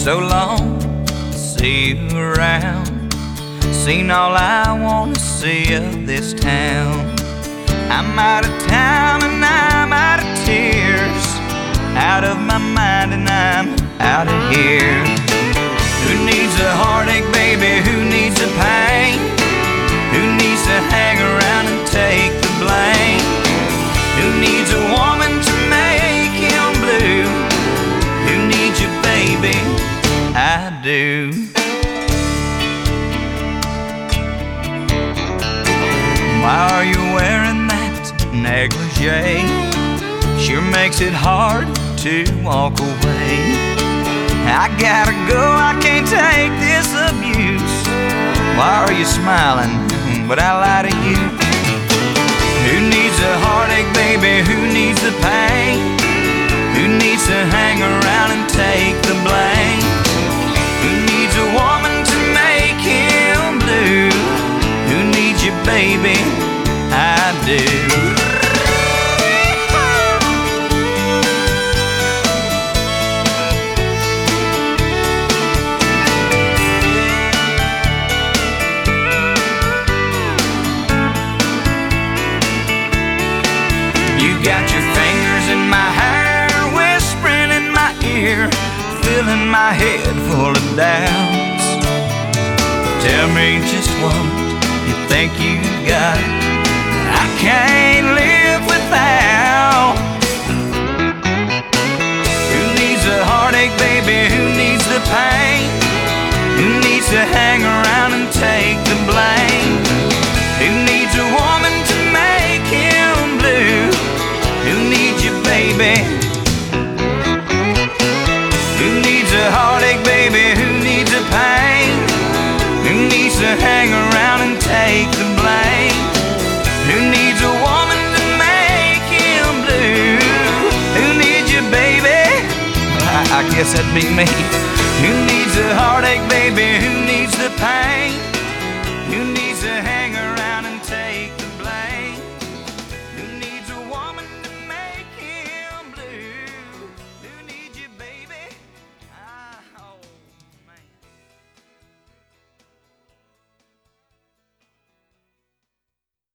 so long to see you around. Seen all I wanna see of this town. I'm out of town and I'm out of tears, out of my mind and I'm out of here. Who needs a heartache, baby? Who needs a pain? Who needs to hang around and take the blame? Who needs a woman to make him blue? Who needs you, baby? I do. Why are you wearing that negligee? Sure makes it hard to walk away. I gotta go, I can't take this abuse. Why are you smiling but I lie to you? Who needs a heartache, baby? Who needs the pain? Who needs to hang around and take the blame? Who needs a woman to make him blue? Who needs you, baby? I do. You got your fingers in my hair, whispering in my ear, filling my head full of doubts. Tell me just what you think you got, I can't live without. Who needs a heartache, baby? Who needs the pain? Who needs to hang around and take the blame? Who needs a woman to make him blue? Who needs you, baby? Who needs a heartache, baby? Who needs a pain? Who needs to hang around and take the blame? Who needs a woman to make him blue? Who needs you, baby? I guess that'd be me. Who needs a heartache, baby? Who needs the pain? Who needs